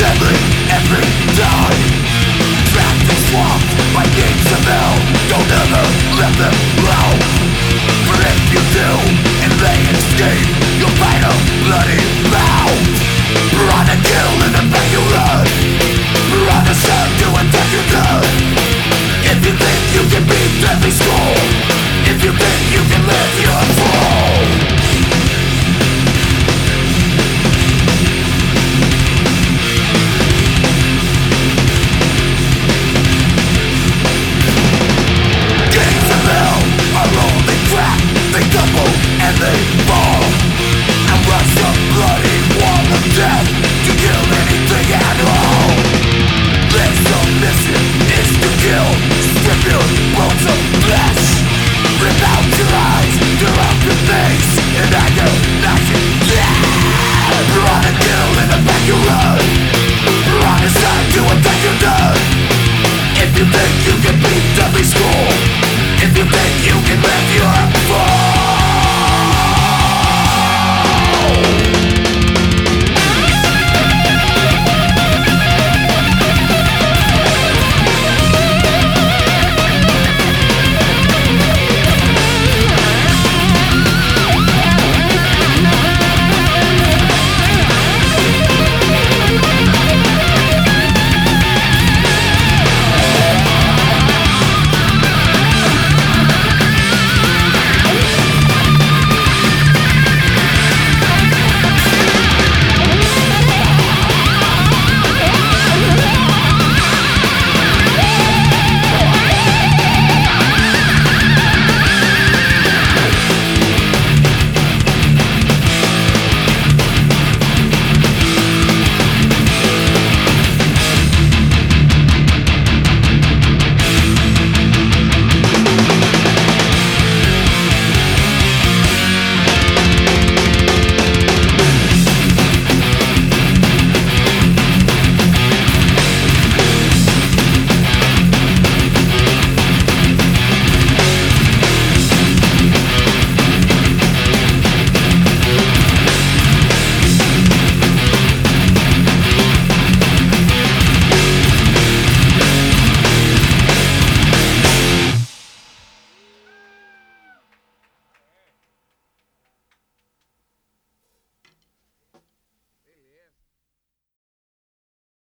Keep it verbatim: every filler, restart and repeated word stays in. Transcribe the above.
deadly every time. Trapped and swamped by gates of hell. Don't ever let them out. For if you do, and they escape, you'll fight a bloody bout. Run and kill in the back you run. Run and serve to attack your gun. If you think you can beat deadly skull, if you think you can live your fall. Gates of hell are only crap. They tumble and they fall, and rush a bloody wall of death to kill anything at all. Their sole mission is to kill, strip your bones of flesh, rip out your eyes, tear out your face, and agonize death. Run and kill in the back you run. Run aside to attack your gun. If you think you can beat deadly school, if you think you can live your fall.